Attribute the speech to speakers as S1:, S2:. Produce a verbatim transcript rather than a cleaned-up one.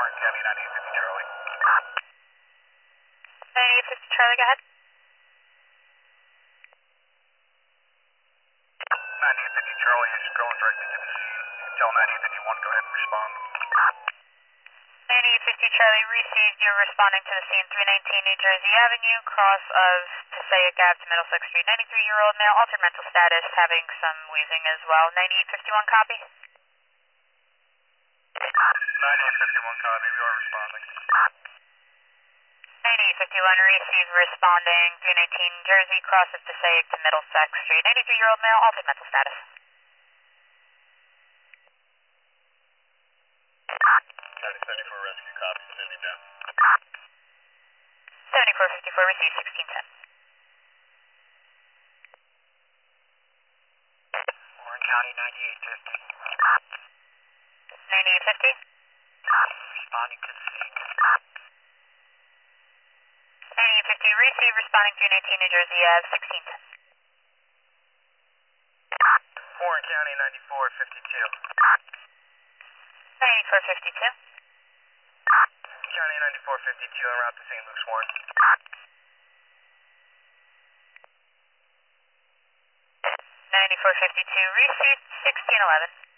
S1: County ninety-eight fifty Charlie.
S2: ninety-eight fifty Charlie, go ahead.
S1: ninety-eight fifty Charlie is going directly to the scene. Tell ninety-eight fifty-one, go ahead and respond.
S2: ninety-eight fifty Charlie, received. You're responding to the scene, three nineteen New Jersey Avenue, cross of Passaic Ave to Middlesex Street. ninety-three-year-old male, altered mental status, having some wheezing as well. ninety-eight fifty-one, copy.
S1: ninety-eight fifty-one copy, we are responding.
S2: ninety-eight fifty-one, received, responding, three nineteen Jersey, cross of Passaic to Middlesex Street. ninety-three-year-old male, altered mental status.
S1: County seventy-four rescue, copy, sending down.
S2: seventy-four fifty-four, received, sixteen ten.
S1: Warren County ninety-eight fifty.
S2: ninety-eight fifty.
S1: Responding to the scene.
S2: ninety-eight fifty, received, responding three nineteen New Jersey Ave, sixteen ten.
S1: Warren County ninety-four fifty-two.
S2: ninety-four fifty-two.
S1: County ninety-four fifty-two en route to Saint Luke's, Warren.
S2: ninety-four fifty-two, received, sixteen eleven.